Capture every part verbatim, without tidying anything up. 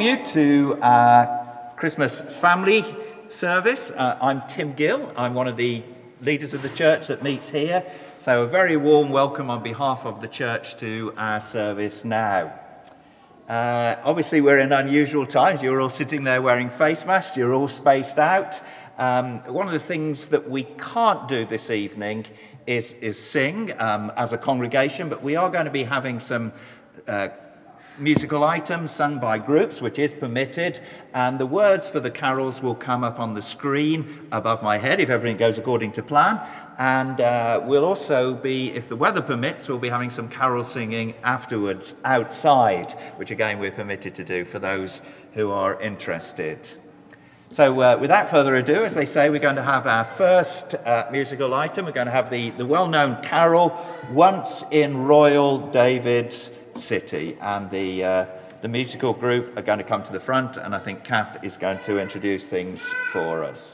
welcome you to our Christmas family service. Uh, I'm Tim Gill. I'm one of the leaders of the church that meets here. So a very warm welcome on behalf of the church to our service now. Uh, obviously, we're in unusual times. You're all sitting there wearing face masks. You're all spaced out. Um, one of the things that we can't do this evening is, is sing um, as a congregation, but we are going to be having some uh, musical items sung by groups, which is permitted, and the words for the carols will come up on the screen above my head if everything goes according to plan. And uh, we'll also be, if the weather permits, we'll be having some carol singing afterwards outside, which again we're permitted to do for those who are interested. So uh, without further ado, as they say, we're going to have our first uh, musical item. We're going to have the, the well-known carol, Once in Royal David's City. And the, uh, the musical group are going to come to the front, and I think Kath is going to introduce things for us.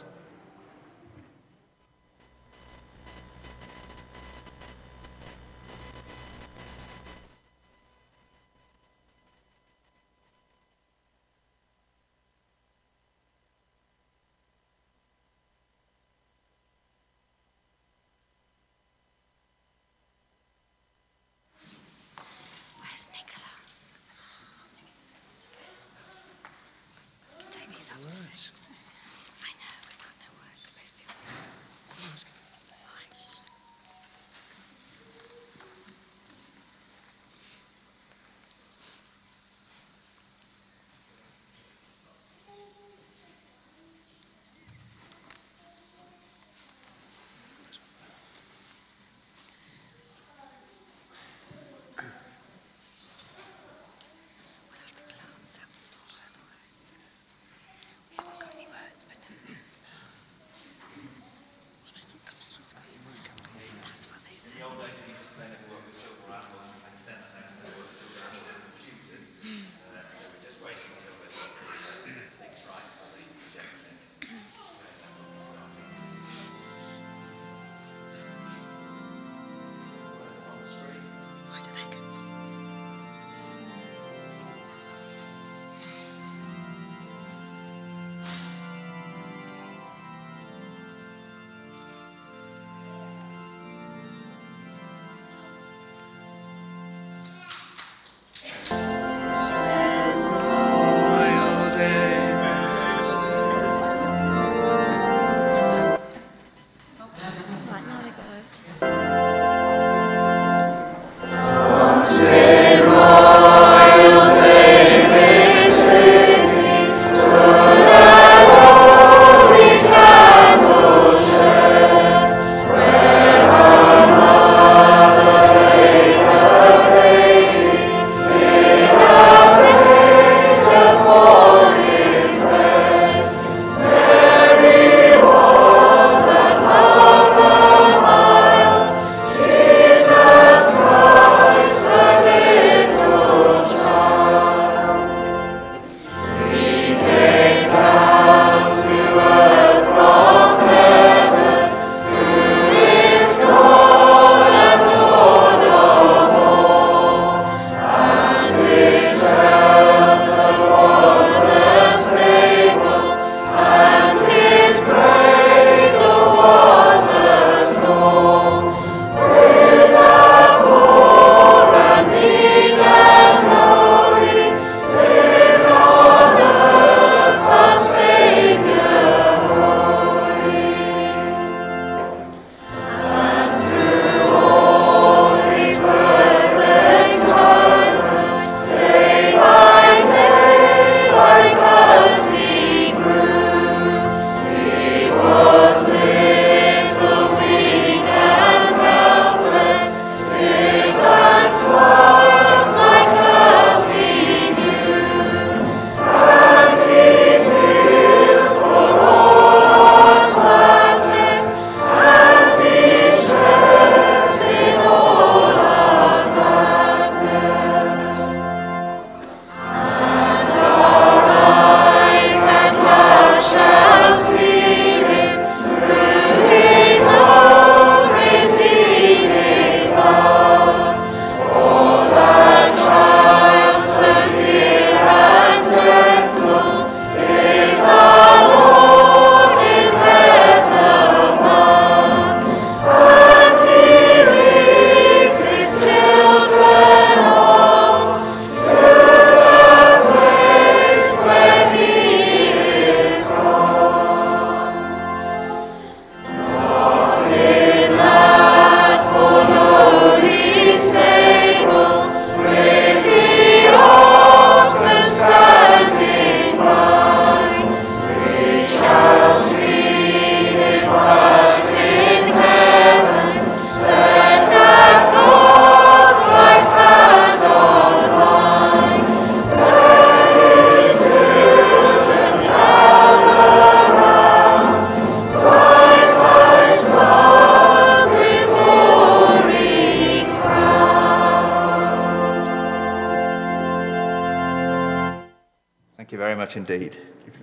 you very much indeed.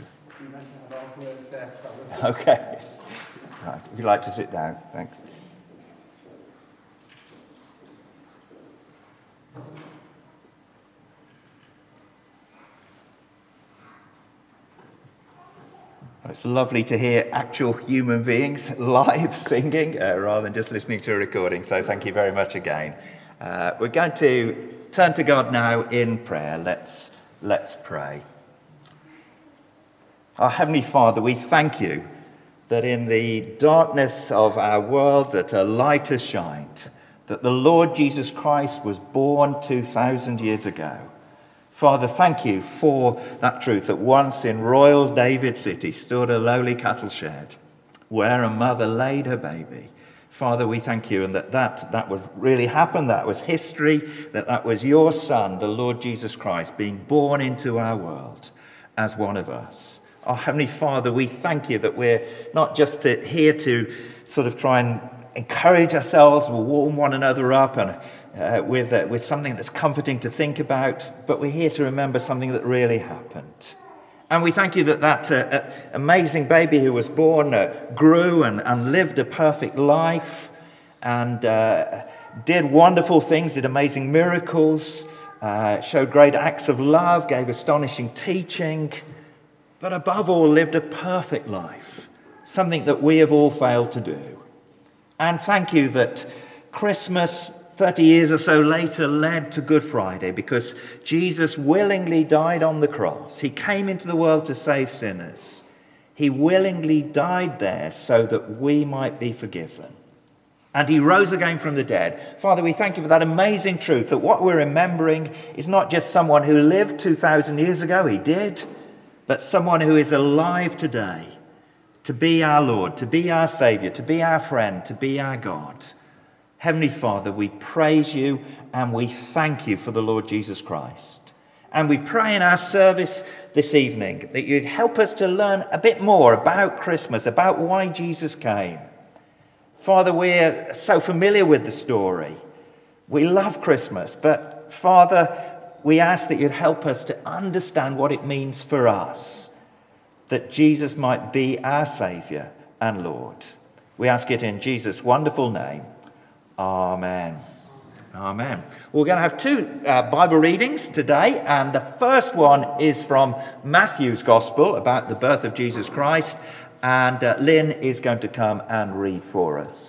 Okay. Right. If you'd like to sit down, thanks. It's lovely to hear actual human beings live singing uh, rather than just listening to a recording. So thank you very much again. Uh, we're going to turn to God now in prayer. Let's, let's pray. Our Heavenly Father, we thank you that in the darkness of our world that a light has shined, that the Lord Jesus Christ was born two thousand years ago. Father, thank you for that truth that once in Royals David City stood a lowly cattle shed where a mother laid her baby. Father, we thank you and that that, that would really happen, that was history, that that was your Son, the Lord Jesus Christ, being born into our world as one of us. Our Heavenly Father, we thank you that we're not just to, here to sort of try and encourage ourselves, we'll warm one another up and uh, with, uh, with something that's comforting to think about, but we're here to remember something that really happened. And we thank you that that uh, uh, amazing baby who was born uh, grew and, and lived a perfect life and uh, did wonderful things, did amazing miracles, uh, showed great acts of love, gave astonishing teaching, but above all lived a perfect life, something that we have all failed to do. And thank you that Christmas, thirty years or so later, led to Good Friday because Jesus willingly died on the cross. He came into the world to save sinners. He willingly died there so that we might be forgiven. And he rose again from the dead. Father, we thank you for that amazing truth that what we're remembering is not just someone who lived two thousand years ago, he did, but someone who is alive today to be our Lord, to be our Saviour, to be our friend, to be our God. Heavenly Father, we praise you and we thank you for the Lord Jesus Christ. And we pray in our service this evening that you'd help us to learn a bit more about Christmas, about why Jesus came. Father, we're so familiar with the story. We love Christmas, but Father, we ask that you'd help us to understand what it means for us, that Jesus might be our Saviour and Lord. We ask it in Jesus' wonderful name. Amen. Amen. We're going to have two uh, Bible readings today, and the first one is from Matthew's Gospel about the birth of Jesus Christ, and uh, Lynn is going to come and read for us.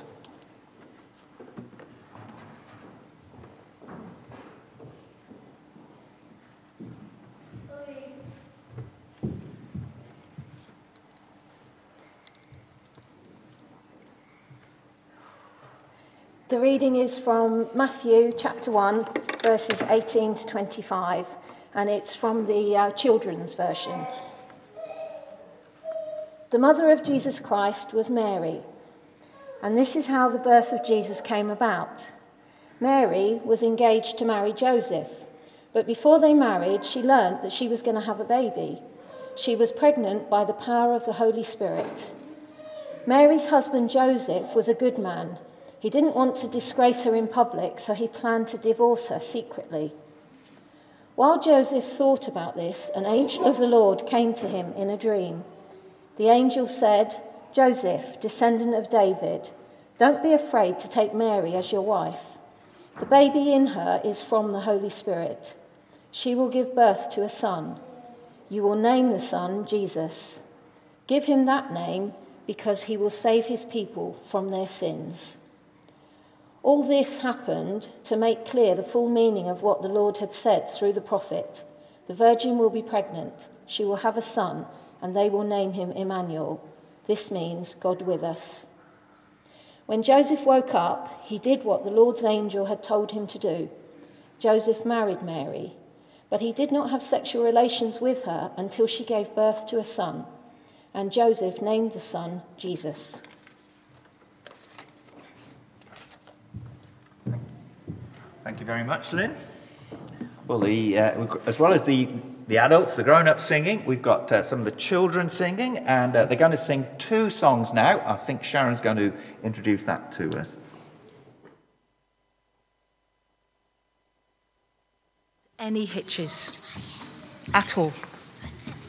The reading is from Matthew chapter one, verses eighteen to twenty-five, and it's from the uh, children's version. The mother of Jesus Christ was Mary, and this is how the birth of Jesus came about. Mary was engaged to marry Joseph, but before they married, she learned that she was going to have a baby. She was pregnant by the power of the Holy Spirit. Mary's husband Joseph was a good man. He didn't want to disgrace her in public, so he planned to divorce her secretly. While Joseph thought about this, an angel of the Lord came to him in a dream. The angel said, "Joseph, descendant of David, don't be afraid to take Mary as your wife. The baby in her is from the Holy Spirit. She will give birth to a son. You will name the son Jesus. Give him that name because he will save his people from their sins." All this happened to make clear the full meaning of what the Lord had said through the prophet. The virgin will be pregnant, she will have a son, and they will name him Emmanuel. This means God with us. When Joseph woke up, he did what the Lord's angel had told him to do. Joseph married Mary, but he did not have sexual relations with her until she gave birth to a son, and Joseph named the son Jesus. Thank you very much, Lynn. Well, the, uh, as well as the, the adults, the grown-ups singing, we've got uh, some of the children singing, and uh, they're going to sing two songs now. I think Sharon's going to introduce that to us. Any hitches at all?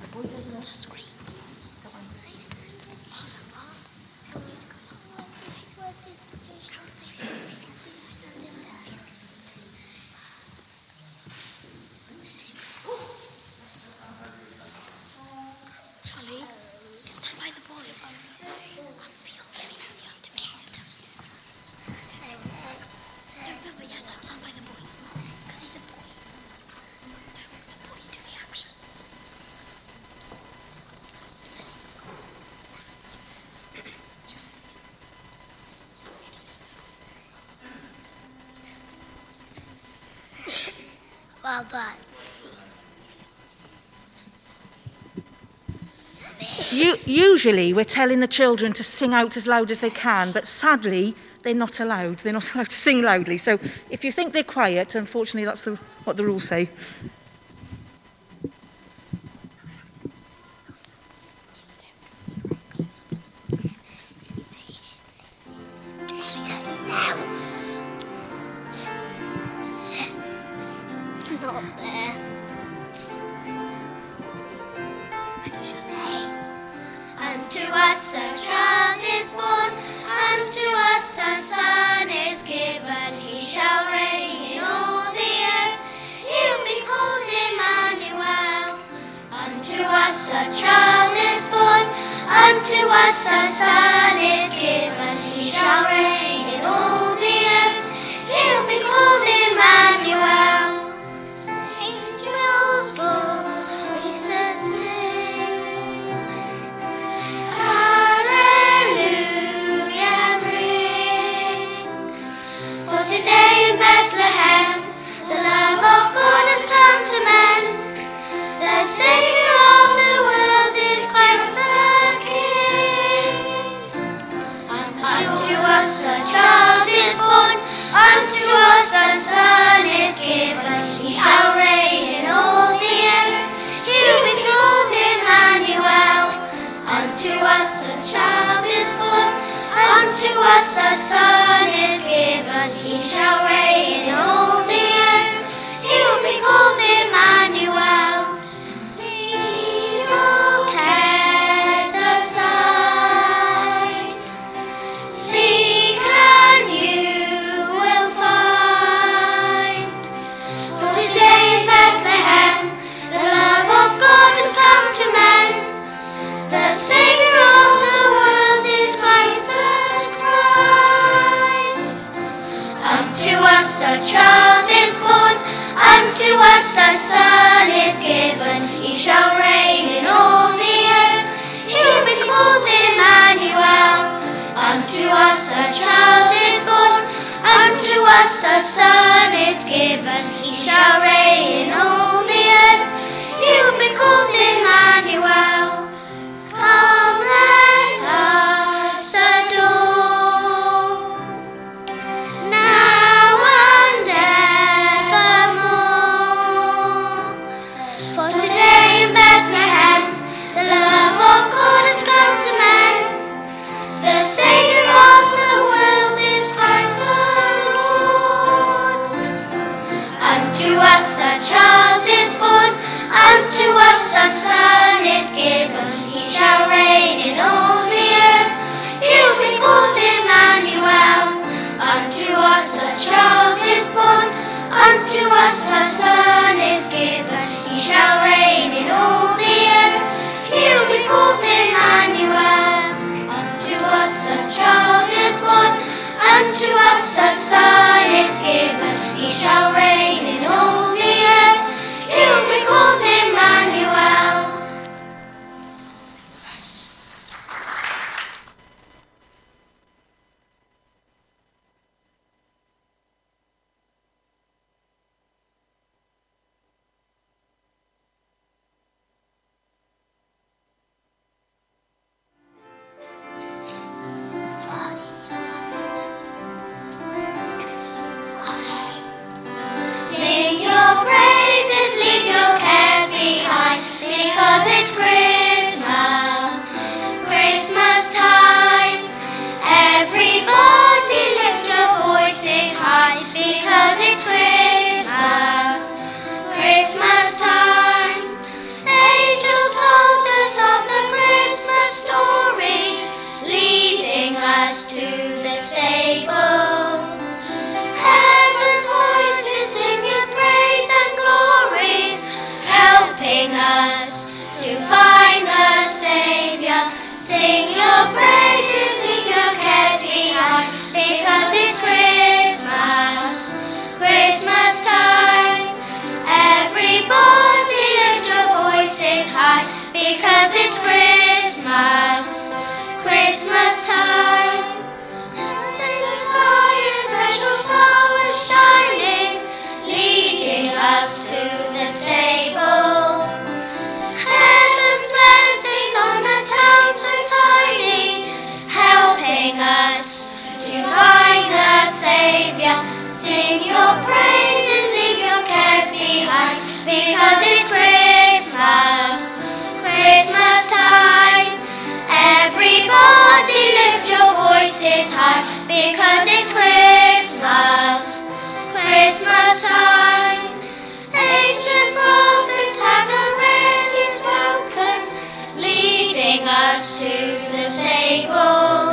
Well done. U- usually we're telling the children to sing out as loud as they can, but sadly they're not allowed. They're not allowed to sing loudly. So if you think they're quiet, unfortunately that's the, what the rules say. Not there. Unto us a child is born, unto us a son is given. He shall reign in all the earth, he'll be called Emmanuel. Unto us a child is born, unto us a son is given. He shall reign in all the earth, he'll be called Emmanuel. Angels voices sing, hallelujahs ring. For today in Bethlehem, the love of God has come to men. The Saviour of the world is Christ the King. Unto us a child is born, unto us a son is given. He shall reign in all the earth, he'll be called Emmanuel. Unto us a child is born, unto us a son is given. He shall reign in all the earth, he'll be called Emmanuel. Leave all cares aside, seek and you will find. For today in Bethlehem, the love of God has come to men. The Saviour of the world is Christ Jesus Christ. Unto us a child is born, unto us a son is given. He shall reign in all the earth, he'll be called Emmanuel. Unto us a child is born, unto us a son is given. He shall reign in all the earth, he'll be called Emmanuel. Come, let us adore, now and evermore. For today in Bethlehem, the love of God has come to men. The Saviour of the world is Christ the Lord. Unto us a child is born, unto us a son is given. He shall reign in all the earth, he'll be called Emmanuel. Unto us a child is born, unto us a son is given. He shall reign in all the earth, he'll be called Emmanuel. Unto us a child is born, unto us a son is given. He shall reign in all the earth, he'll be called Emmanuel. Sing your praises, leave your cares behind, because it's Christmas, Christmas time. Everybody lift your voices high, because it's Christmas, Christmas time. Angels told the high, because it's Christmas, Christmas time. And the sky a special star was shining, leading us to the stable. Heaven's blessing on a town so tiny, helping us to find the Saviour. Sing your praises, leave your cares behind, because it's Christmas, Christmas time. Everybody lift your voices high, because it's Christmas, Christmas time. Ancient prophets had already spoken, leading us to the stable.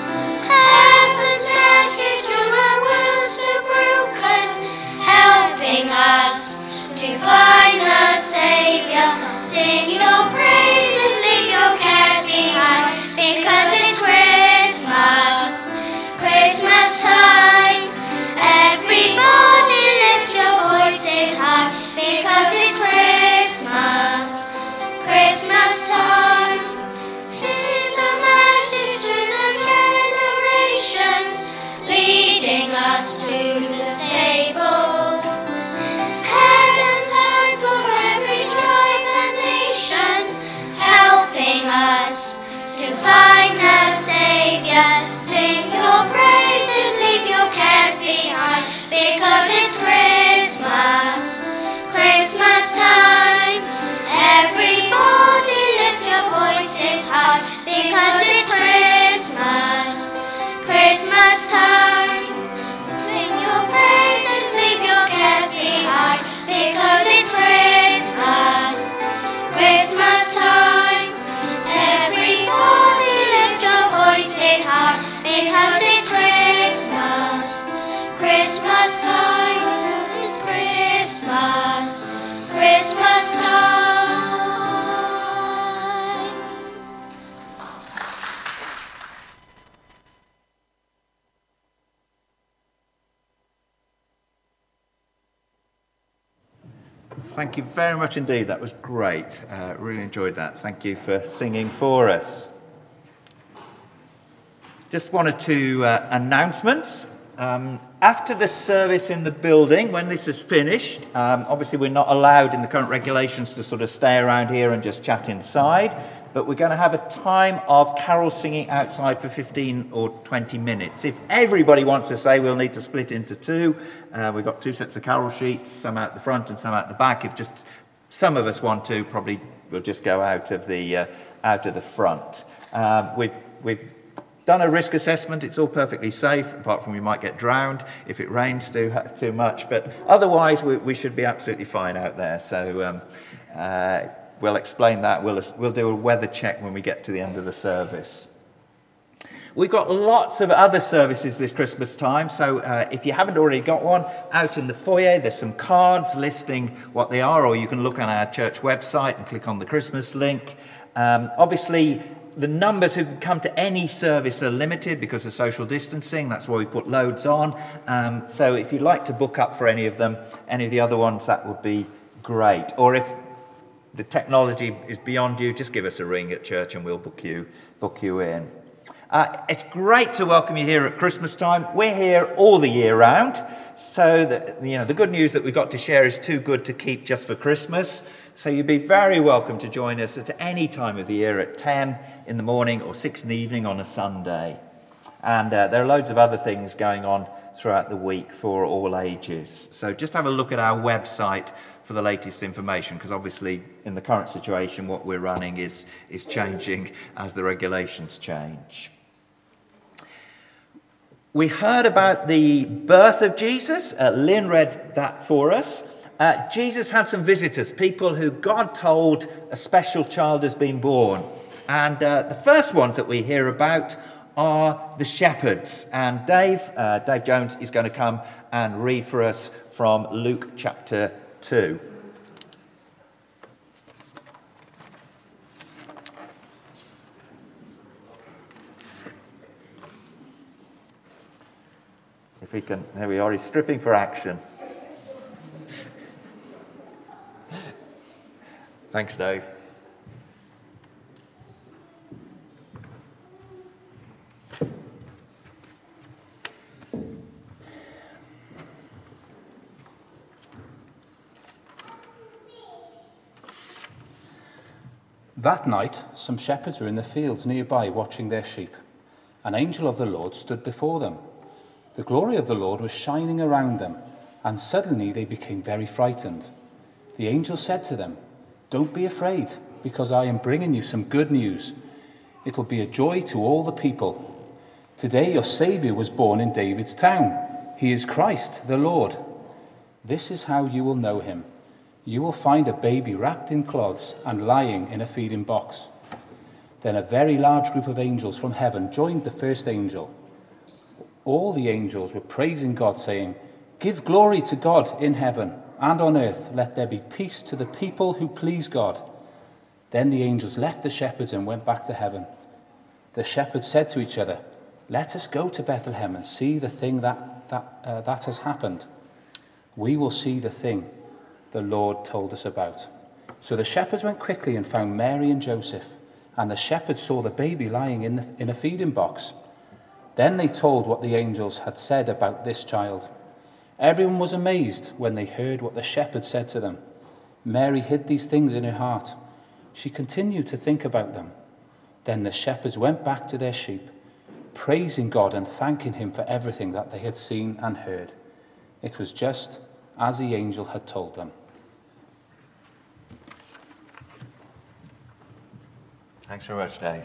Heaven's message to a world so broken, helping us to find the Saviour. Sing your praises, leave your cares behind, because it's Christmas, Christmas time. Everybody lift your voices high, because it's Christmas, Christmas time. Hear the message to the generations, leading us to the stable. Heaven's home for every tribe and nation, helping us to find the Saviour. Sing your praises, leave your cares behind, because it's Christmas, Christmas time. Everybody lift your voices high, because it's Christmas, Christmas time. Sing your praises, leave your cares behind, because it's Christmas, Christmas time. Everybody lift your voices high, because it's Christmas, Christmas time. It's Christmas, Christmas time. Thank you very much indeed. That was great. Uh, really enjoyed that. Thank you for singing for us. Just wanted to uh, announcements. Um, after the service in the building, when this is finished, um, obviously we're not allowed in the current regulations to sort of stay around here and just chat inside, but we're going to have a time of carol singing outside for fifteen or twenty minutes. If everybody wants to say, we'll need to split into two. Uh, we've got two sets of carol sheets, some out the front and some out the back. If just some of us want to, probably we'll just go out of the uh, out of the front. Uh, we've we've done a risk assessment. It's all perfectly safe, apart from we might get drowned if it rains too too much. But otherwise, we, we should be absolutely fine out there. So um, uh, we'll explain that. We'll we'll do a weather check when we get to the end of the service. We've got lots of other services this Christmas time, so uh, if you haven't already got one, out in the foyer there's some cards listing what they are, or you can look on our church website and click on the Christmas link. Um, obviously, the numbers who can come to any service are limited because of social distancing. That's why we've put loads on. Um, so if you'd like to book up for any of them, any of the other ones, that would be great. Or if the technology is beyond you, just give us a ring at church and we'll book you, book you in. Uh, it's great to welcome you here at Christmas time. We're here all the year round. So the, you know, the good news that we've got to share is too good to keep just for Christmas. So you'd be very welcome to join us at any time of the year at ten in the morning or six in the evening on a Sunday. And uh, there are loads of other things going on throughout the week for all ages. So just have a look at our website for the latest information, because obviously in the current situation what we're running is, is changing as the regulations change. We heard about the birth of Jesus. Uh, Lynn read that for us. Uh, Jesus had some visitors, people who God told a special child has been born. And uh, the first ones that we hear about are the shepherds. And Dave, uh, Dave Jones is going to come and read for us from Luke chapter two. If we can, there we are, he's stripping for action. Thanks, Dave. That night, some shepherds were in the fields nearby watching their sheep. An angel of the Lord stood before them. The glory of the Lord was shining around them, and suddenly they became very frightened. The angel said to them, "Don't be afraid, because I am bringing you some good news. It will be a joy to all the people. Today your Saviour was born in David's town. He is Christ, the Lord. This is how you will know him. You will find a baby wrapped in cloths and lying in a feeding box." Then a very large group of angels from heaven joined the first angel. All the angels were praising God, saying, "Give glory to God in heaven, and on earth let there be peace to the people who please God." Then the angels left the shepherds and went back to heaven. The shepherds said to each other, "Let us go to Bethlehem and see the thing that, that, uh, that has happened. We will see the thing the Lord told us about." So the shepherds went quickly and found Mary and Joseph, and the shepherds saw the baby lying in, the, in a feeding box. Then they told what the angels had said about this child. Everyone was amazed when they heard what the shepherds said to them. Mary hid these things in her heart. She continued to think about them. Then the shepherds went back to their sheep, praising God and thanking him for everything that they had seen and heard. It was just as the angel had told them. Thanks very much, Dave.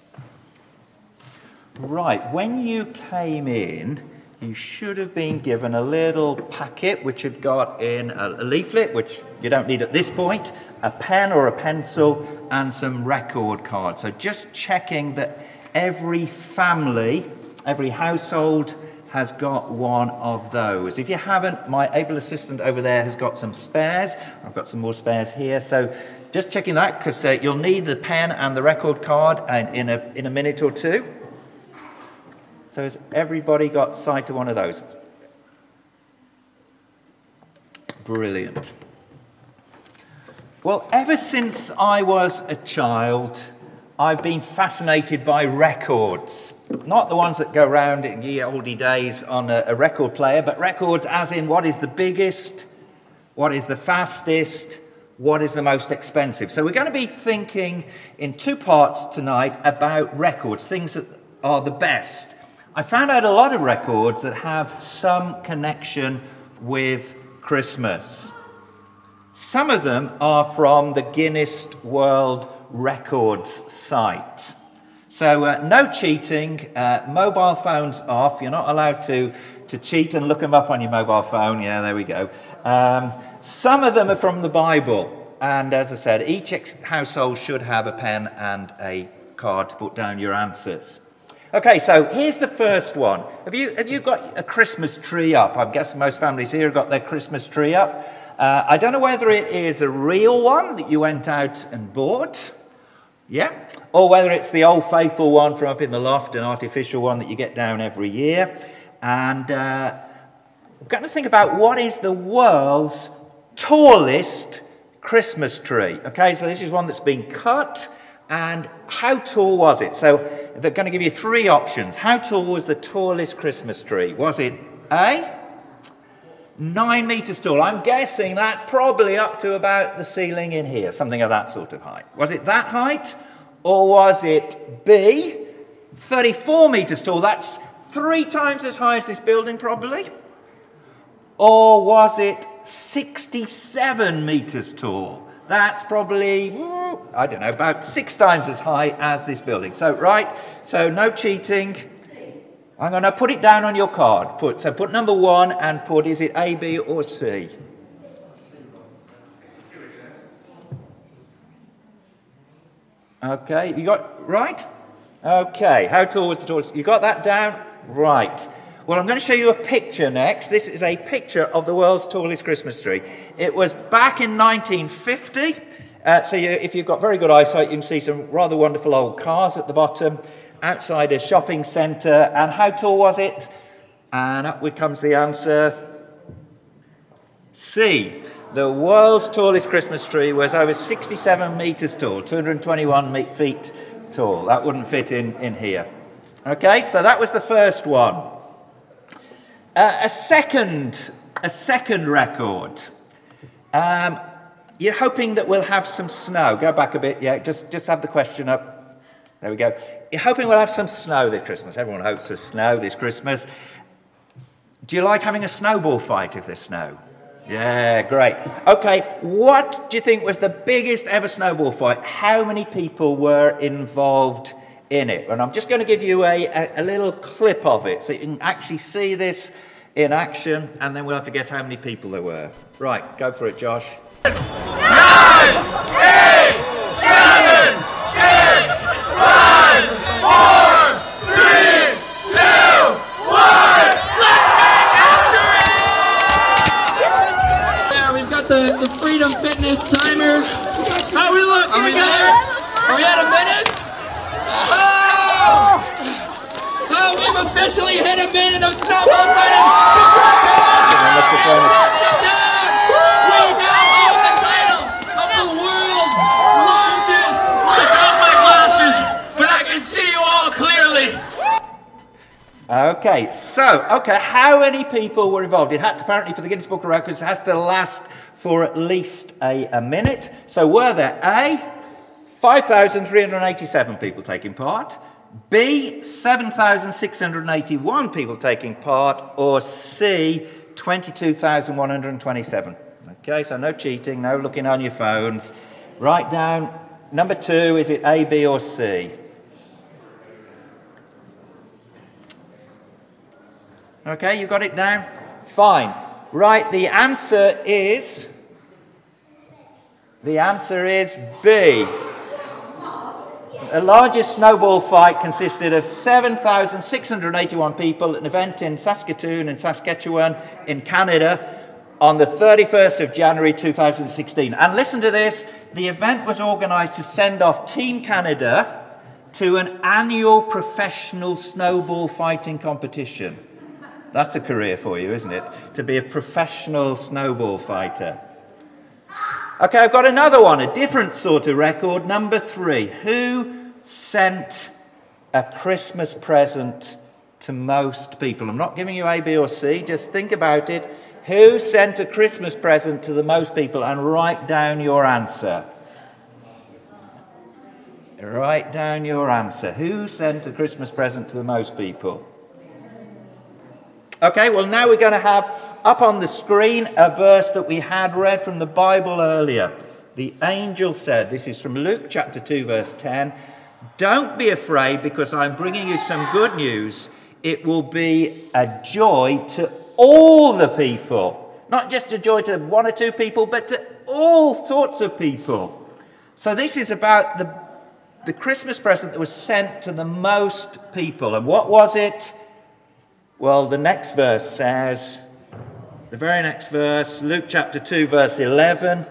Right, when you came in, you should have been given a little packet which had got in a leaflet, which you don't need at this point, a pen or a pencil, and some record cards. So just checking that every family, every household has got one of those. If you haven't, my able assistant over there has got some spares. I've got some more spares here. So just checking that, because uh, you'll need the pen and the record card in a, in a minute or two. So has everybody got sight of one of those? Brilliant. Well, ever since I was a child, I've been fascinated by records. Not the ones that go around in ye olde days on a, a record player, but records as in what is the biggest, what is the fastest, what is the most expensive. So we're going to be thinking in two parts tonight about records, things that are the best. I found out a lot of records that have some connection with Christmas. Some of them are from the Guinness World Records site. So uh, no cheating, uh, mobile phones off. You're not allowed to, to cheat and look them up on your mobile phone. Yeah, there we go. Um, some of them are from the Bible. And as I said, each ex- household should have a pen and a card to put down your answers. Okay, so here's the first one. Have you have you got a Christmas tree up? I'm guessing most families here have got their Christmas tree up. Uh, I don't know whether it is a real one that you went out and bought, yeah, or whether it's the old faithful one from up in the loft, an artificial one that you get down every year. And uh, we're going to think about what is the world's tallest Christmas tree. Okay, so this is one that's been cut. And how tall was it? So they're going to give you three options. How tall was the tallest Christmas tree? Was it A, nine metres tall? I'm guessing that probably up to about the ceiling in here, something of that sort of height. Was it that height? Or was it B, thirty-four metres tall? That's three times as high as this building probably. Or was it sixty-seven metres tall? That's probably, I don't know, about six times as high as this building. So, right, so no cheating. I'm going to put it down on your card. Put So put number one and put, is it A, B or C? Okay, you got, right? Okay, how tall was the tallest? You got that down? Right. Well, I'm going to show you a picture next. This is a picture of the world's tallest Christmas tree. It was back in nineteen fifty. Uh, so you, if you've got very good eyesight, you can see some rather wonderful old cars at the bottom, outside a shopping centre. And how tall was it? And up comes the answer. C. The world's tallest Christmas tree was over sixty-seven metres tall, two hundred twenty-one feet tall. That wouldn't fit in, in here. Okay, so that was the first one. Uh, a second, a second record. Um, you're hoping that we'll have some snow. Go back a bit, yeah, just, just have the question up. There we go. You're hoping we'll have some snow this Christmas. Everyone hopes for snow this Christmas. Do you like having a snowball fight if there's snow? Yeah, great. Okay, what do you think was the biggest ever snowball fight? How many people were involved in it? And I'm just going to give you a, a, a little clip of it so you can actually see this in action, and then we'll have to guess how many people there were. Right, go for it, Josh. Nine, eight, seven, six, five, four, three, two, one. There, we've got the, the Freedom Fitness timer. How we look? Are we there? Are we at a minute? Oh! Oh, we've officially hit a minute of snowball fighting. We now own the title of the world's largest. I got my glasses, but I can see you all clearly. Okay, so, okay, how many people were involved? It had to, apparently, for the Guinness Book of Records, it has to last for at least a, a minute. So were there A, five thousand three hundred eighty-seven people taking part, B, seven thousand six hundred eighty-one people taking part, or C, twenty-two thousand one hundred twenty-seven? Okay, so no cheating, no looking on your phones. Write down number two, is it A, B, or C? Okay, you got it down? Fine. Right, the answer is... The answer is B. The largest snowball fight consisted of seven thousand six hundred eighty-one people at an event in Saskatoon in Saskatchewan in Canada on the thirty-first of January two thousand sixteen. And listen to this, the event was organised to send off Team Canada to an annual professional snowball fighting competition. That's a career for you, isn't it? To be a professional snowball fighter. Okay, I've got another one, a different sort of record, number three. Who sent a Christmas present to most people? I'm not giving you A, B, or C, just think about it. Who sent a Christmas present to the most people? And write down your answer. Write down your answer. Who sent a Christmas present to the most people? Okay, well, now we're going to have up on the screen a verse that we had read from the Bible earlier. The angel said, this is from Luke chapter two, verse ten, "Don't be afraid, because I'm bringing you some good news. It will be a joy to all the people." Not just a joy to one or two people, but to all sorts of people. So this is about the, the Christmas present that was sent to the most people. And what was it? Well, the next verse says, the very next verse, Luke chapter two, verse eleven.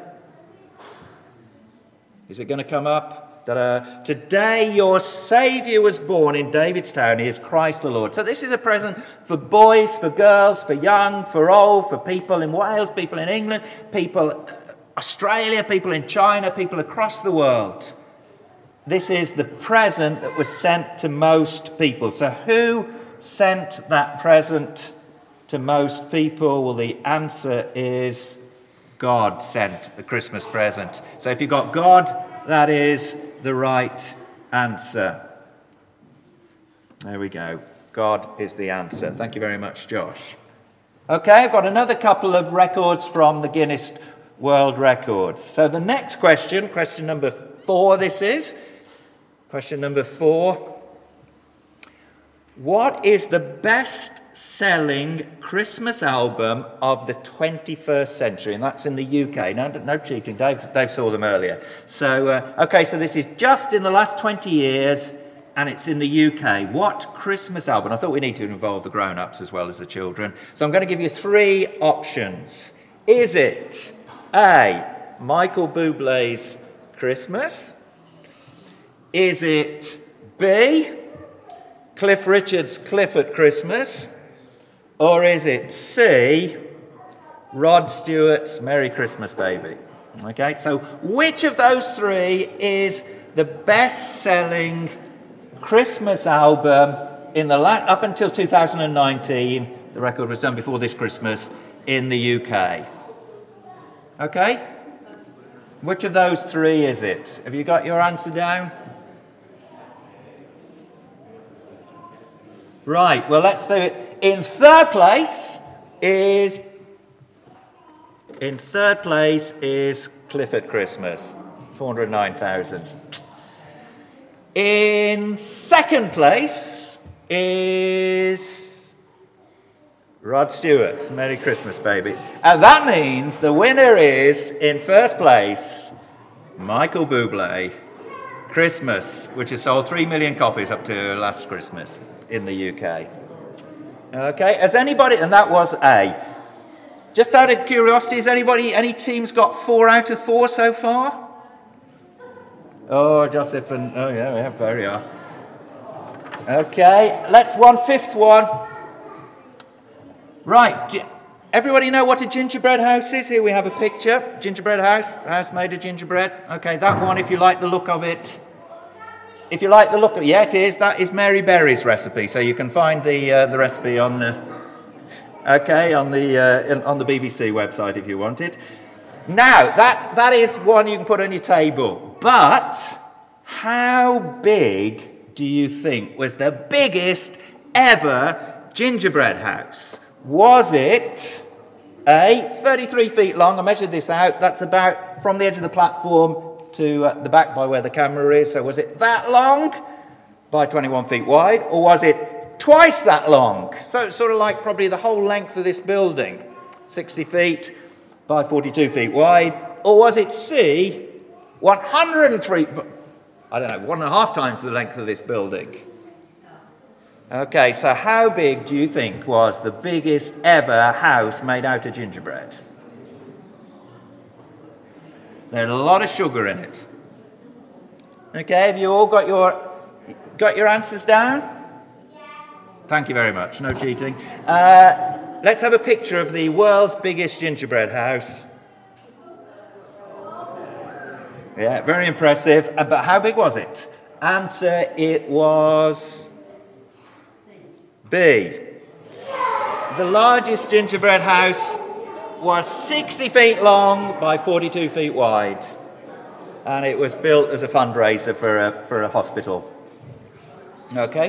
Is it going to come up? Ta-da. "Today your Saviour was born in David's town. He is Christ the Lord." So this is a present for boys, for girls, for young, for old, for people in Wales, people in England, people Australia, people in China, people across the world. This is the present that was sent to most people. So who sent that present to most people? Well, the answer is God sent the Christmas present. So if you've got God, that is the right answer. There we go. God is the answer. Thank you very much, Josh. Okay, I've got another couple of records from the Guinness World Records. So the next question, question number four this is. Question number four. What is the best-selling Christmas album of the twenty-first century? And that's in the U K. No, no cheating. Dave, Dave saw them earlier. So, uh, okay, so this is just in the last twenty years, and it's in the U K. What Christmas album? I thought we need to involve the grown-ups as well as the children. So I'm going to give you three options. Is it A, Michael Bublé's Christmas? Is it B, Cliff Richard's Cliff at Christmas? Or is it C, Rod Stewart's Merry Christmas Baby? Okay, so which of those three is the best-selling Christmas album in the la- up until two thousand nineteen? The record was done before this Christmas in the U K. Okay? Which of those three is it? Have you got your answer down? Right, well, let's do it. In third place is... In third place is Clifford Christmas, four hundred nine thousand. In second place is Rod Stewart's Merry Christmas Baby. And that means the winner is, in first place, Michael Bublé, Christmas, which has sold three million copies up to last Christmas in the U K. Okay, has anybody, and that was A. Just out of curiosity, has anybody, any teams got four out of four so far? Oh, Joseph and, oh yeah, yeah, there we are. Okay, let's one fifth one. Right, gi- everybody know what a gingerbread house is? Here we have a picture. Gingerbread house, house made of gingerbread. Okay, that one, if you like the look of it. If you like the look of it, yeah, it is. That is Mary Berry's recipe, so you can find the uh, the recipe on the... Okay, on the uh, on the B B C website if you want it. Now, that, that is one you can put on your table. But how big do you think was the biggest ever gingerbread house? Was it A, thirty-three feet long? I measured this out. That's about from the edge of the platform to uh, the back by where the camera is. So was it that long by twenty-one feet wide? Or was it twice that long? So it's sort of like probably the whole length of this building, sixty feet by forty-two feet wide. Or was it C, one hundred three, I don't know, one and a half times the length of this building? Okay, so how big do you think was the biggest ever house made out of gingerbread? There's a lot of sugar in it. Okay, have you all got your got your answers down? Thank you very much. No cheating. Uh, let's have a picture of the world's biggest gingerbread house. Yeah, very impressive. Uh, but how big was it? Answer, it was B. The largest gingerbread house was sixty feet long by forty-two feet wide. And it was built as a fundraiser for a, for a hospital. Okay.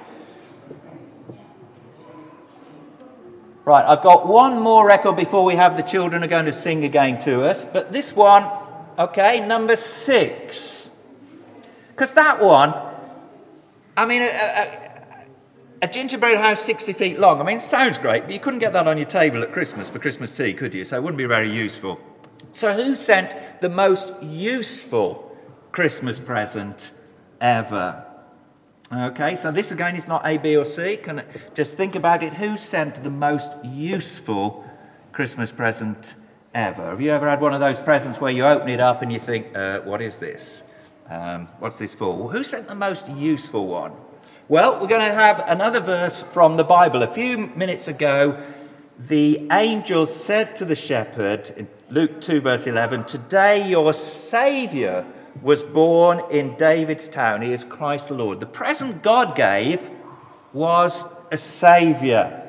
Right, I've got one more record before we have the children are going to sing again to us. But this one, okay, number six. Because that one, I mean, a, a, a gingerbread house sixty feet long, I mean, it sounds great, but you couldn't get that on your table at Christmas for Christmas tea, could you? So it wouldn't be very useful. So who sent the most useful Christmas present ever? Okay, so this again is not A, B or C. Can just think about it. Who sent the most useful Christmas present ever? Have you ever had one of those presents where you open it up and you think, uh, what is this? Um, what's this for? Well, who sent the most useful one? Well, we're going to have another verse from the Bible. A few minutes ago, the angel said to the shepherd, in Luke two, verse eleven, "Today your Saviour was born in David's town. He is Christ the Lord." The present God gave was a Saviour.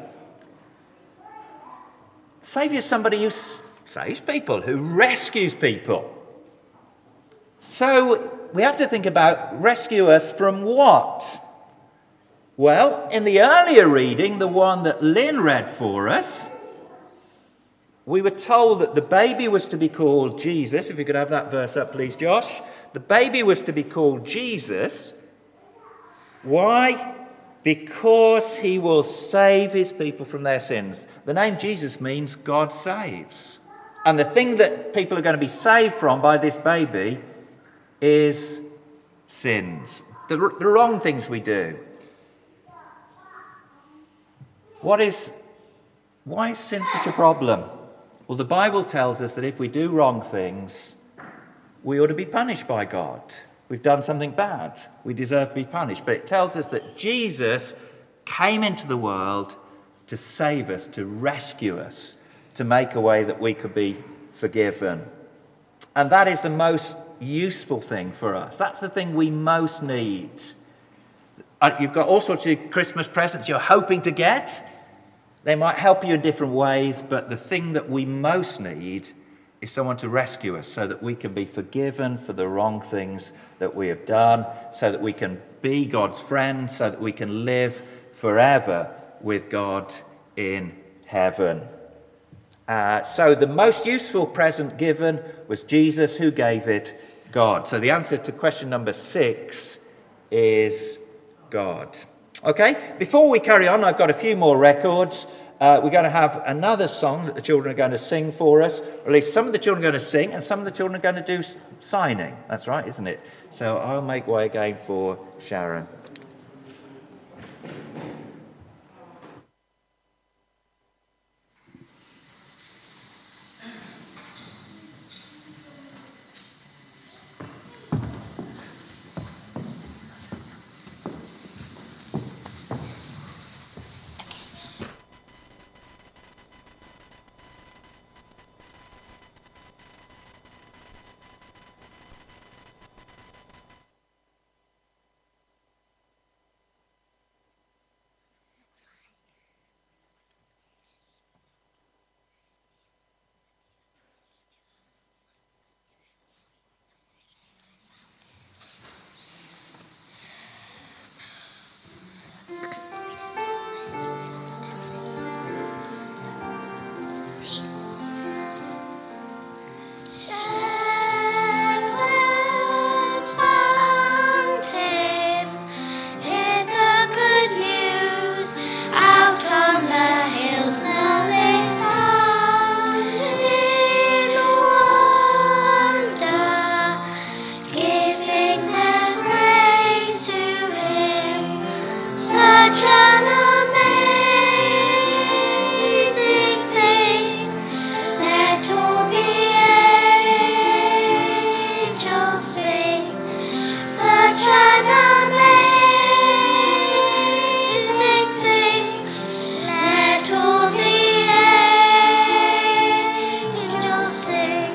Saviour is somebody who saves people, who rescues people. So we have to think about rescue us from what? Well, in the earlier reading, the one that Lynn read for us, we were told that the baby was to be called Jesus. If you could have that verse up, please, Josh. The baby was to be called Jesus. Why? Because he will save his people from their sins. The name Jesus means God saves. And the thing that people are going to be saved from by this baby is sins. The, the wrong things we do. What is, why is sin such a problem? Well, the Bible tells us that if we do wrong things, we ought to be punished by God. We've done something bad. We deserve to be punished. But it tells us that Jesus came into the world to save us, to rescue us, to make a way that we could be forgiven. And that is the most useful thing for us. That's the thing we most need. You've got all sorts of Christmas presents you're hoping to get. They might help you in different ways, but the thing that we most need is someone to rescue us so that we can be forgiven for the wrong things that we have done, so that we can be God's friend, so that we can live forever with God in heaven. Uh, so the most useful present given was Jesus. Who gave it? God. So the answer to question number six is God. Okay, before we carry on, I've got a few more records. Uh, we're going to have another song that the children are going to sing for us. Or at least some of the children are going to sing and some of the children are going to do s- signing. That's right, isn't it? So I'll make way again for Sharon. Shepherds found him, hear the good news. Out on the hills now they stand in wonder, giving their praise to him. Such an amazing thing, let all the angels sing. Such an amazing thing, let all the angels sing.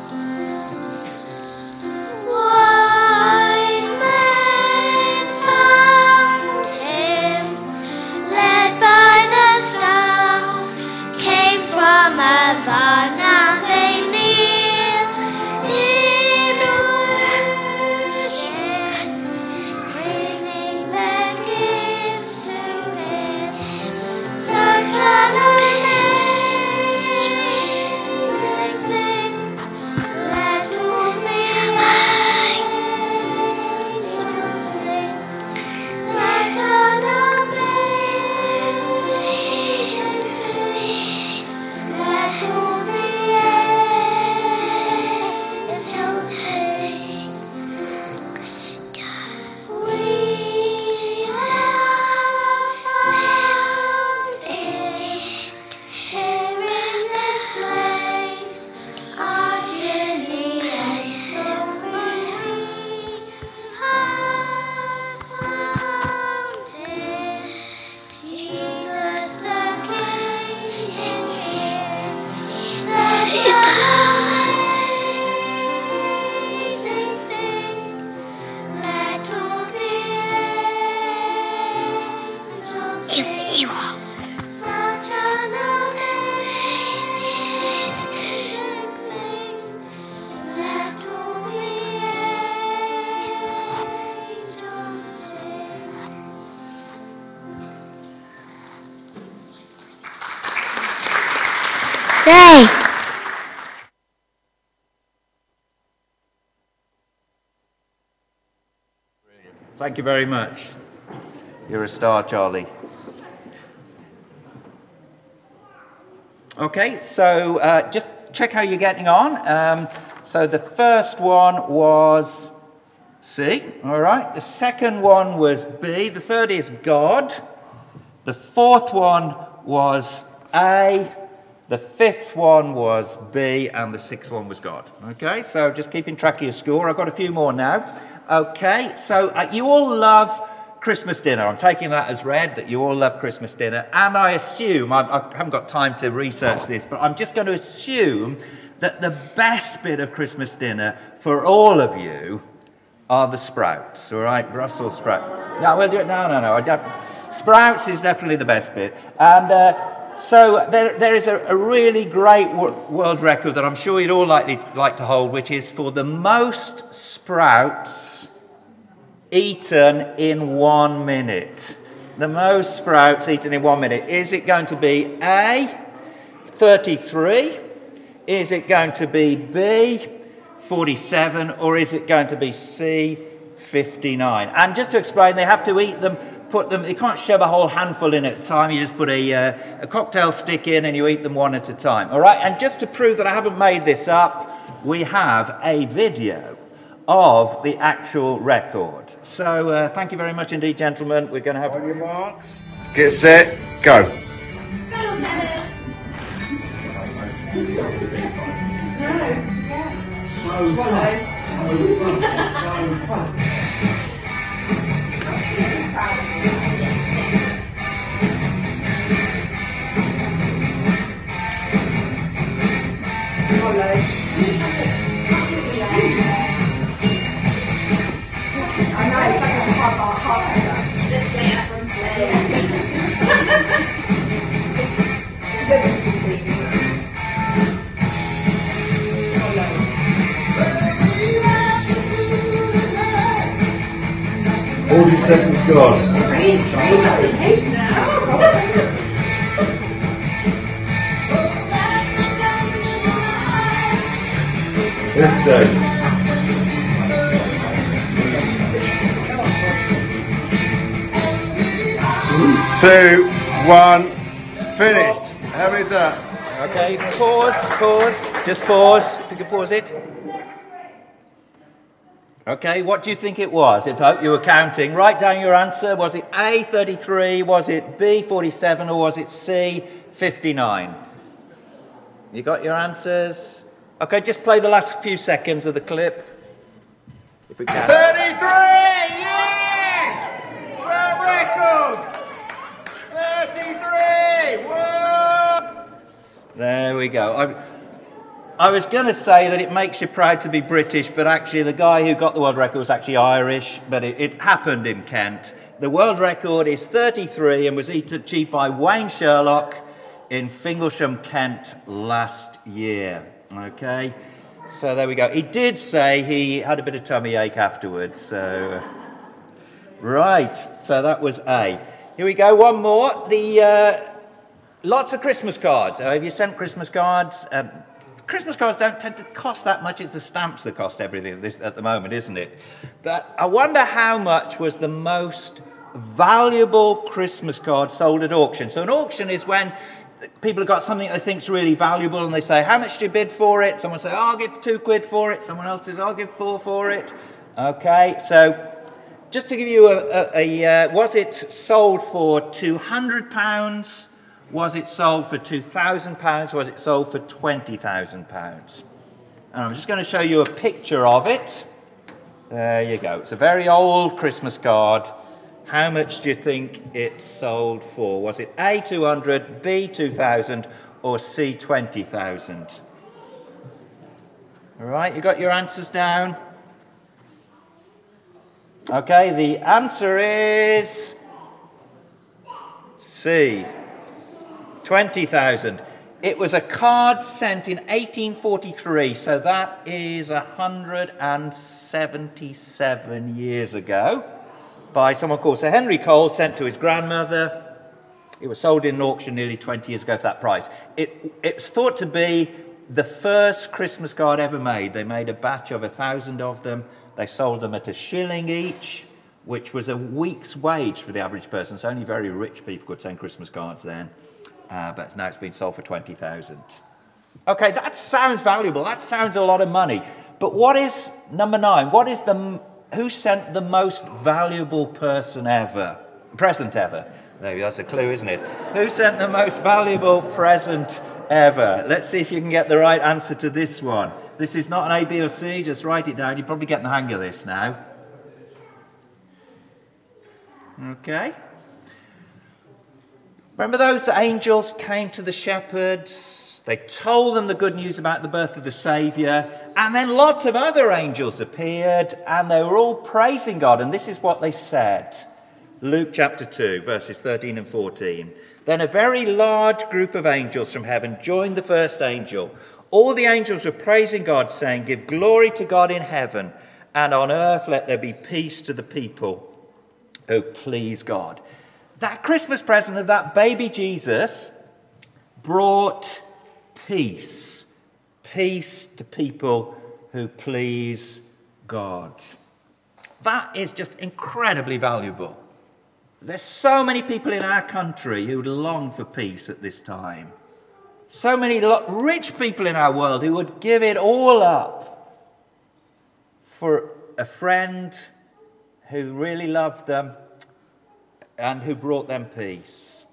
Wise men found him, led by the star, came from afar, now they kneel in worship, bringing their gifts to him. Such an amazing thing, let all the angels sing. Such an amazing thing, let all the angels sing. We have found it here in this place, our journey ends, so we have found it. Jesus the King is here. Such an amazing thing, let all the angels sing. Such an amazing thing, let all the angels sing. Yay! Thank you very much. You're a star, Charlie. Okay, so uh, just check how you're getting on. Um, so the first one was C, all right. The second one was B. The third is God. The fourth one was A. The fifth one was B. And the sixth one was God. Okay, so just keeping track of your score. I've got a few more now. Okay, so uh, you all love Christmas dinner. I'm taking that as read, that you all love Christmas dinner. And I assume, I, I haven't got time to research this, but I'm just going to assume that the best bit of Christmas dinner for all of you are the sprouts, all right? Brussels sprouts. No, we'll do it. No, no, no. I don't. Sprouts is definitely the best bit. And uh, So there, there is a, a really great w- world record that I'm sure you'd all likely like to hold, which is for the most sprouts eaten in one minute. The most sprouts eaten in one minute. Is it going to be A, thirty-three? Is it going to be B, forty-seven? Or is it going to be C, fifty-nine? And just to explain, they have to eat them, put them, you can't shove a whole handful in at a time. You just put a, uh, a cocktail stick in and you eat them one at a time. All right, and just to prove that I haven't made this up, we have a video of the actual record. So uh, thank you very much indeed, gentlemen. We're going to have... On your marks, get set, go. Forty seconds gone. Let's go. Two, one, finished. How is that? Okay, pause, pause, just pause. If you could pause it. Okay, what do you think it was? If you were counting, write down your answer. Was it A, thirty-three, was it B, forty-seven, or was it C, fifty-nine? You got your answers? Okay, just play the last few seconds of the clip, if we can. thirty-three, yes! World record! thirty-three, whoa! There we go. I, I was going to say that it makes you proud to be British, but actually the guy who got the world record was actually Irish, but it, it happened in Kent. The world record is thirty-three and was achieved by Wayne Sherlock in Fingalsham, Kent last year. Okay, so there we go. He did say he had a bit of tummy ache afterwards, so... Right, so that was A. Here we go, one more. The uh, lots of Christmas cards. Uh, have you sent Christmas cards? Um, Christmas cards don't tend to cost that much. It's the stamps that cost everything this, at the moment, isn't it? But I wonder how much was the most valuable Christmas card sold at auction. So an auction is when people have got something they think is really valuable and they say, how much do you bid for it? Someone says, oh, I'll give two quid for it. Someone else says, I'll give four for it. Okay, so just to give you a, a, a uh, was it sold for two hundred pounds? Was it sold for two thousand pounds? Was it sold for twenty thousand pounds? And I'm just going to show you a picture of it. There you go. It's a very old Christmas card. How much do you think it sold for? Was it A, two hundred, B, two thousand, or C, twenty thousand? All right, you got your answers down? Okay, the answer is C. twenty thousand. It was a card sent in eighteen forty-three, so that is one hundred seventy-seven years ago, by someone called Sir Henry Cole, sent to his grandmother. It was sold in an auction nearly twenty years ago for that price. It, it's thought to be the first Christmas card ever made. They made a batch of a thousand of them. They sold them at a shilling each, which was a week's wage for the average person, so only very rich people could send Christmas cards then. Uh, but now it's been sold for twenty thousand. Okay, that sounds valuable. That sounds a lot of money. But what is number nine? What is the who sent the most valuable person ever? Present ever. There, that's a clue, isn't it? Who sent the most valuable present ever? Let's see if you can get the right answer to this one. This is not an A, B, or C. Just write it down. You're probably getting the hang of this now. Okay. Remember those angels came to the shepherds? They told them the good news about the birth of the Saviour, and then lots of other angels appeared, and they were all praising God, and this is what they said. Luke chapter two, verses thirteen and fourteen. Then a very large group of angels from heaven joined the first angel. All the angels were praising God, saying, "Give glory to God in heaven, and on earth let there be peace to the people who please God." That Christmas present of that baby Jesus brought peace. Peace to people who please God. That is just incredibly valuable. There's so many people in our country who long for peace at this time. So many rich people in our world who would give it all up for a friend who really loved them and who brought them peace.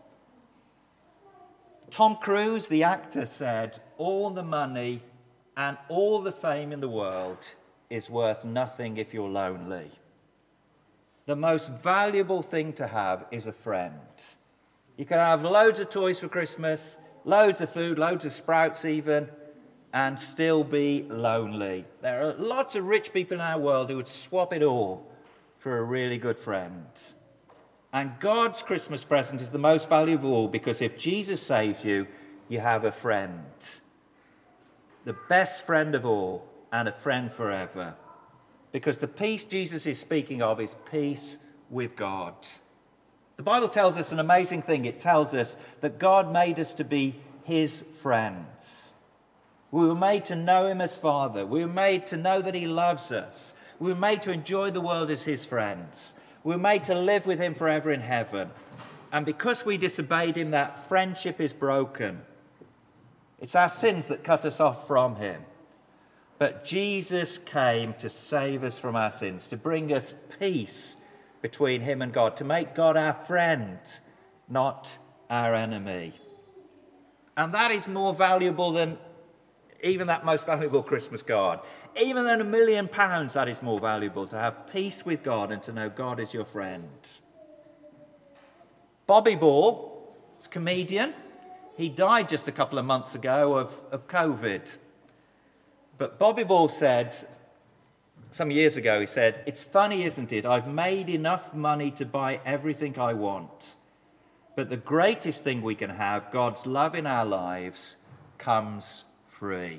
Tom Cruise, the actor, said, "All the money and all the fame in the world is worth nothing if you're lonely. The most valuable thing to have is a friend." You can have loads of toys for Christmas, loads of food, loads of sprouts even, and still be lonely. There are lots of rich people in our world who would swap it all for a really good friend. And God's Christmas present is the most valuable of all, because if Jesus saves you, you have a friend. The best friend of all, and a friend forever. Because the peace Jesus is speaking of is peace with God. The Bible tells us an amazing thing. It tells us that God made us to be his friends. We were made to know him as Father. We were made to know that he loves us. We were made to enjoy the world as his friends. We were made to live with him forever in heaven. And because we disobeyed him, that friendship is broken. It's our sins that cut us off from him. But Jesus came to save us from our sins, to bring us peace between him and God, to make God our friend, not our enemy. And that is more valuable than even that most valuable Christmas card. Even than a million pounds, that is more valuable, to have peace with God and to know God is your friend. Bobby Ball is a comedian. He died just a couple of months ago of, of COVID. But Bobby Ball said, some years ago, he said, "It's funny, isn't it? I've made enough money to buy everything I want. But the greatest thing we can have, God's love in our lives, comes free."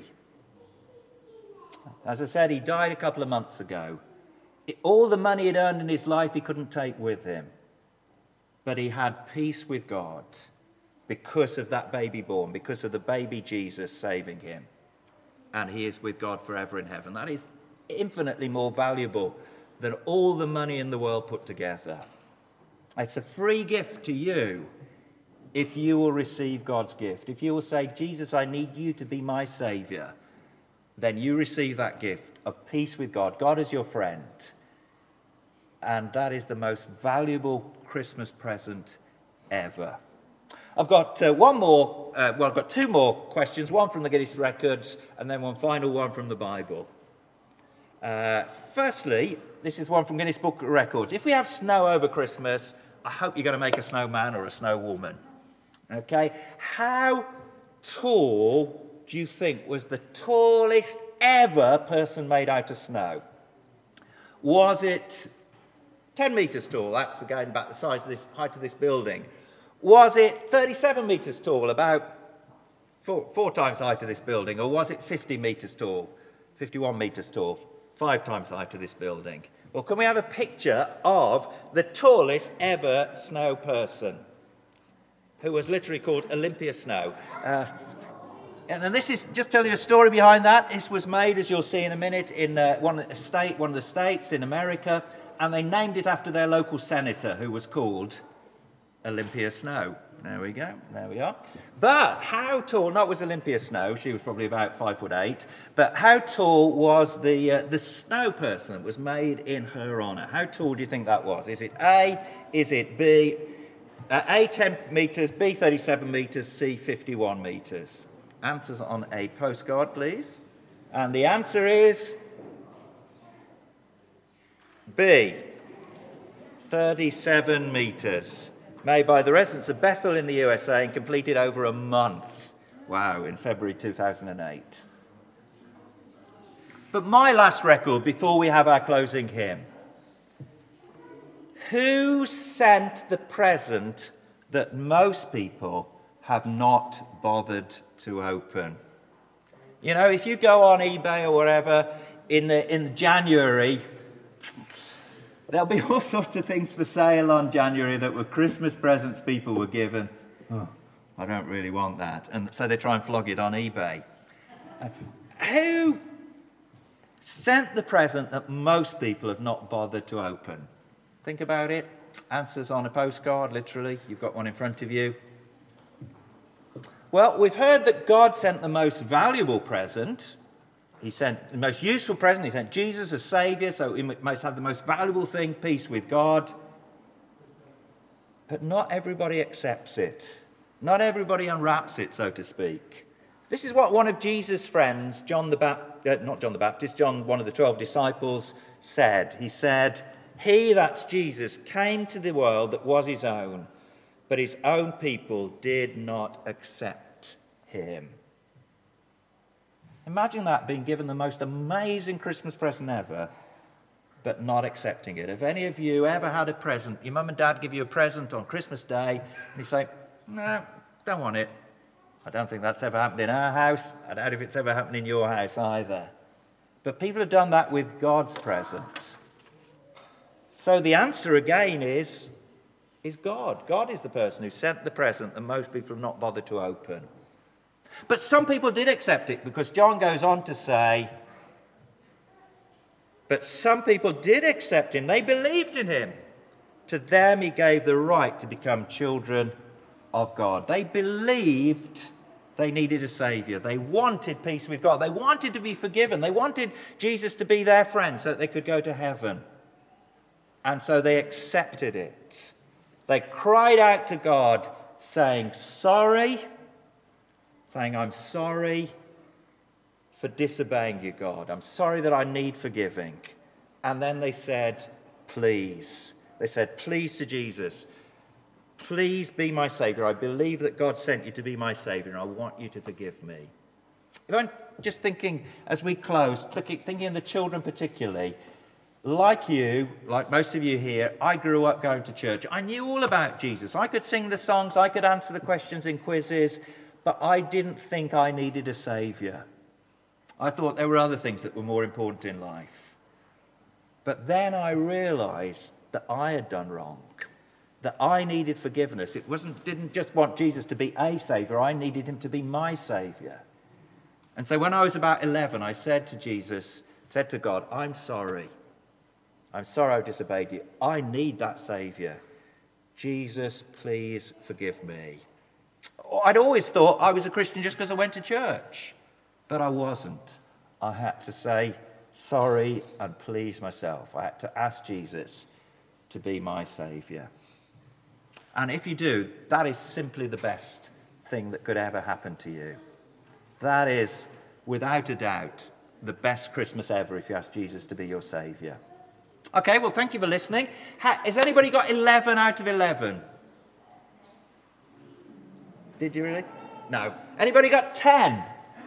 As I said, he died a couple of months ago. It, all the money he'd earned in his life, he couldn't take with him. But he had peace with God because of that baby born, because of the baby Jesus saving him. And he is with God forever in heaven. That is infinitely more valuable than all the money in the world put together. It's a free gift to you if you will receive God's gift. If you will say, "Jesus, I need you to be my Saviour," then you receive that gift of peace with God. God is your friend. And that is the most valuable Christmas present ever. I've got uh, one more, uh, well, I've got two more questions, one from the Guinness Records and then one final one from the Bible. Uh, firstly, this is one from Guinness Book of Records. If we have snow over Christmas, I hope you're going to make a snowman or a snowwoman. Okay? How tall do you think was the tallest ever person made out of snow? Was it ten metres tall? That's again about the size of this height of this building. Was it thirty-seven metres tall, about four, four times the height of this building? Or was it fifty metres tall, fifty-one metres tall, five times the height of this building? Well, can we have a picture of the tallest ever snow person, who was literally called Olympia Snow? Uh, and, and this is, just tell you a story behind that. This was made, as you'll see in a minute, in uh, one, of the state, one of the states in America, and they named it after their local senator, who was called Olympia Snow. There we go. There we are. But how tall? Not was Olympia Snow. She was probably about five foot eight. But how tall was the uh, the snow person that was made in her honour? How tall do you think that was? Is it A? Is it B? Uh, A ten metres, B thirty-seven metres, C fifty-one metres. Answers on a postcard, please. And the answer is B. thirty-seven metres. Made by the residents of Bethel in the U S A and completed over a month. Wow, in February two thousand eight. But my last record before we have our closing hymn. who sent the present that most people have not bothered to open? You know, if you go on eBay or whatever in the, in January, there'll be all sorts of things for sale on January that were Christmas presents people were given. Oh, I don't really want that. And so they try and flog it on eBay. Uh, who sent the present that most people have not bothered to open? Think about it. Answers on a postcard, literally. You've got one in front of you. Well, we've heard that God sent the most valuable present. He sent the most useful present. He sent Jesus as Saviour, so he must have the most valuable thing, peace with God. But not everybody accepts it. Not everybody unwraps it, so to speak. This is what one of Jesus' friends, John the Baptist, uh, not John the Baptist, John, one of the twelve disciples, said. He said, "He," that's Jesus, "came to the world that was his own, but his own people did not accept him." Imagine that, being given the most amazing Christmas present ever, but not accepting it. Have any of you ever had a present? Your mum and dad give you a present on Christmas Day, and you say, "No, don't want it." I don't think that's ever happened in our house. I doubt if it's ever happened in your house either. But people have done that with God's presents. So the answer again is, is God. God is the person who sent the present that most people have not bothered to open. But some people did accept it, because John goes on to say, but some people did accept him. They believed in him. To them he gave the right to become children of God. They believed they needed a saviour. They wanted peace with God. They wanted to be forgiven. They wanted Jesus to be their friend so that they could go to heaven. And so they accepted it. They cried out to God saying, sorry, saying, I'm sorry for disobeying you, God. I'm sorry that I need forgiving. And then they said, please. They said, please to Jesus. Please be my saviour. I believe that God sent you to be my saviour, and I want you to forgive me. If I'm just thinking, as we close, thinking of the children particularly, like you, like most of you here, I grew up going to church. I knew all about Jesus. I could sing the songs, I could answer the questions in quizzes, but I didn't think I needed a saviour. I thought there were other things that were more important in life. But then I realised that I had done wrong, that I needed forgiveness. It wasn't didn't just want Jesus to be a saviour, I needed him to be my saviour. And so when I was about eleven, I said to Jesus, said to God, I'm sorry. I'm sorry I disobeyed you. I need that saviour. Jesus, please forgive me. I'd always thought I was a Christian just because I went to church, but I wasn't. I had to say sorry and please myself. I had to ask Jesus to be my saviour. And if you do, that is simply the best thing that could ever happen to you. That is, without a doubt, the best Christmas ever if you ask Jesus to be your saviour. Okay, well, thank you for listening. Ha- has anybody got eleven out of eleven? Did you really? No. Anybody got ten?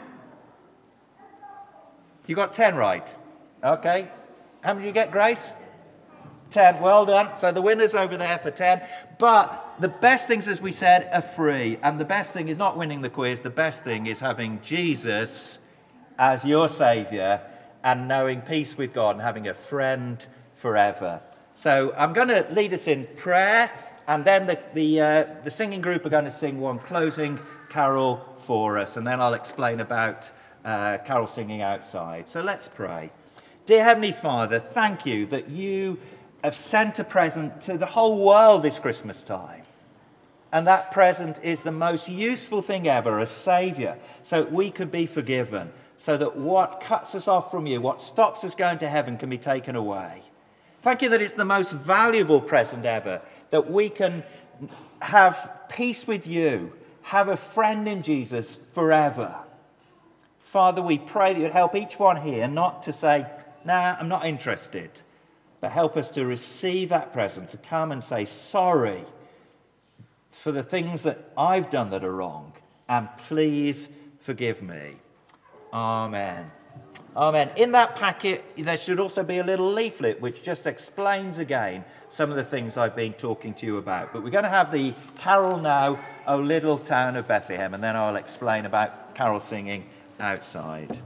You got ten right. Okay. How many did you get, Grace? ten. Well done. So the winner's over there for ten. But the best things, as we said, are free. And the best thing is not winning the quiz. The best thing is having Jesus as your saviour and knowing peace with God and having a friend forever. So I'm going to lead us in prayer, and then the the, uh, the singing group are going to sing one closing carol for us, and then I'll explain about uh, carol singing outside. So let's pray. Dear Heavenly Father, thank you that you have sent a present to the whole world this Christmas time. And that present is the most useful thing ever, a saviour, so that we could be forgiven, so that what cuts us off from you, what stops us going to heaven, can be taken away. Thank you that it's the most valuable present ever, that we can have peace with you, have a friend in Jesus forever. Father, we pray that you'd help each one here not to say, nah, I'm not interested, but help us to receive that present, to come and say sorry for the things that I've done that are wrong, and please forgive me. Amen. Amen. In that packet, there should also be a little leaflet which just explains again some of the things I've been talking to you about. But we're going to have the carol now, O Little Town of Bethlehem, and then I'll explain about carol singing outside.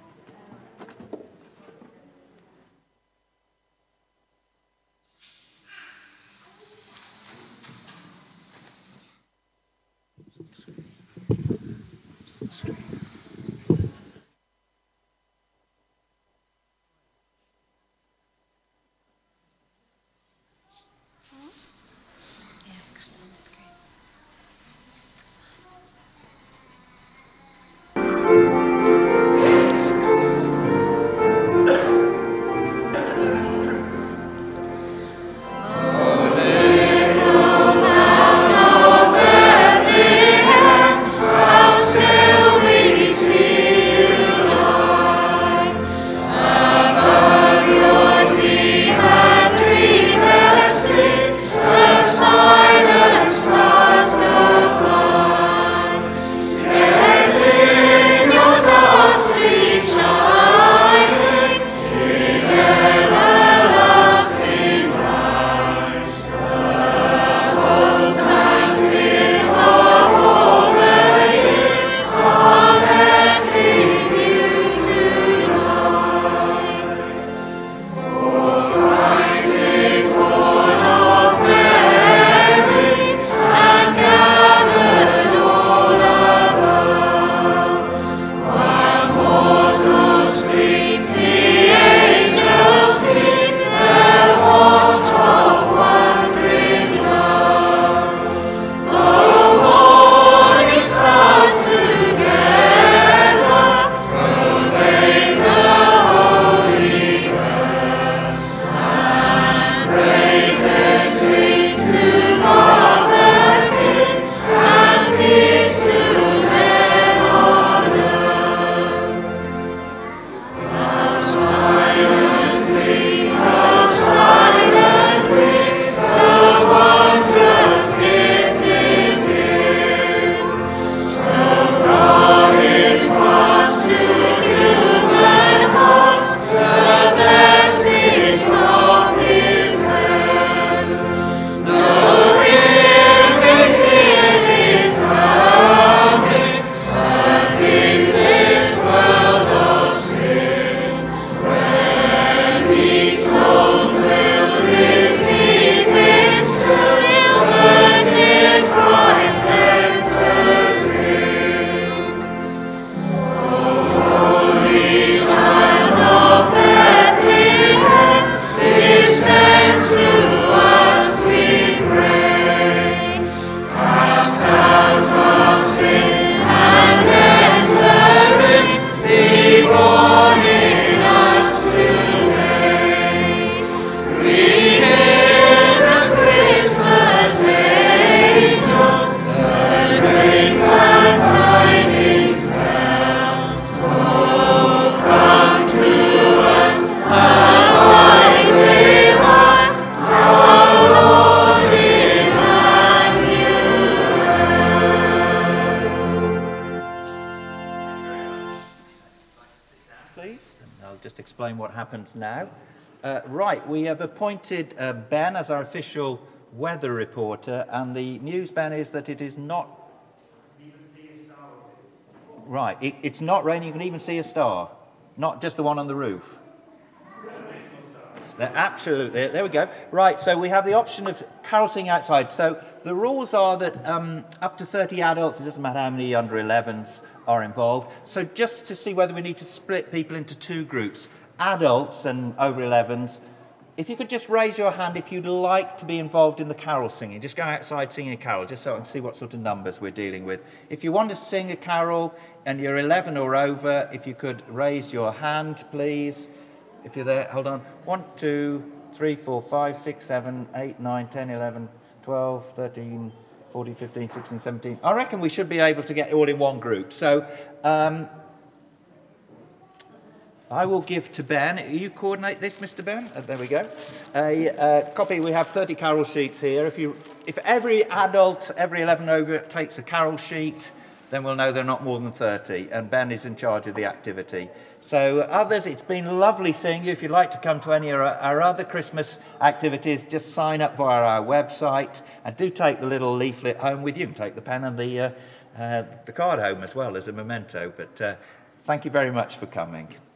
Happens now. Uh, right, we have appointed uh, Ben as our official weather reporter, and the news, Ben, is that it is not. You can see a star. Right, it, it's not raining. You can even see a star, not just the one on the roof. They're absolutely. There we go. Right, so we have the option of carol singing outside. So the rules are that um, up to thirty adults. It doesn't matter how many under elevens are involved. So just to see whether we need to split people into two groups. Adults and over elevens, if you could just raise your hand if you'd like to be involved in the carol singing. Just go outside singing a carol, just so I can see what sort of numbers we're dealing with. If you want to sing a carol and you're eleven or over, if you could raise your hand, please. If you're there, hold on. One, two, three, four, five, six, seven, eight, nine, ten, eleven, twelve, thirteen, fourteen, fifteen, sixteen, seventeen. I reckon we should be able to get all in one group. So, um, I will give to Ben. You coordinate this, Mister Ben? Uh, there we go. A uh, copy. We have thirty carol sheets here. If you, if every adult, every eleven over takes a carol sheet, then we'll know they're not more than thirty, and Ben is in charge of the activity. So others, it's been lovely seeing you. If you'd like to come to any of our, our other Christmas activities, just sign up via our website, and do take the little leaflet home with you, and take the pen and the, uh, uh, the card home as well as a memento. But uh, thank you very much for coming.